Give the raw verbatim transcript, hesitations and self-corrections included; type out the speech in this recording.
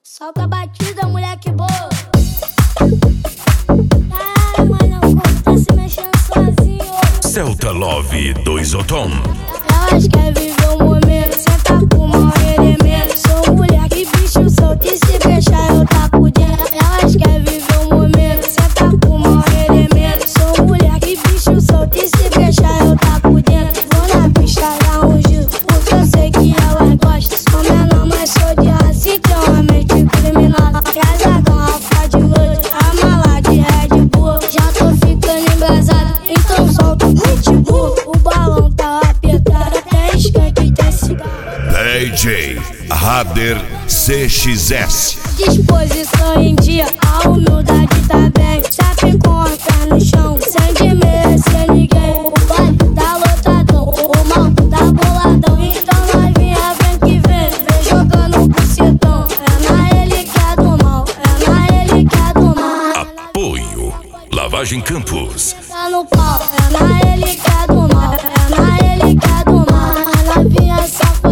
Solta a batida, moleque boa. Caralho, mano, como tá se mexendo sozinho. Celta Love dois Otom. Elas querem viver o momento, senta com mal elemento. Sou mulher que bicho solto e se fechar eu taco dentro. Elas querem viver o momento, senta com mal elemento. Sou mulher que bicho solto e se fechar eu taco dentro. Vou na pista dar um giro, porque eu sei que elas gostam. Sou menor, mas sou de raça e tenho uma mente criminosa. Traz a garrafa de loiro, a mala de Red Bull. Já tô ficando embrasado, então solta o pitbull. O balão tá apertado, tem skunk, tem cigarro. D J Rader C X S. Disposição em dia, a humildade tá bem. Sabe com a pé no chão, sem de merecer ninguém. O baile tá lotadão, o mal tá boladão. Então novinha vem que vem, vem jogando pro setão. É na ele que é do mal, é na ele que é do mal. Apoio Lavagem Campos. Tá no pau, é na ele que é do mal, é na ele que é do mal. A novinha safada.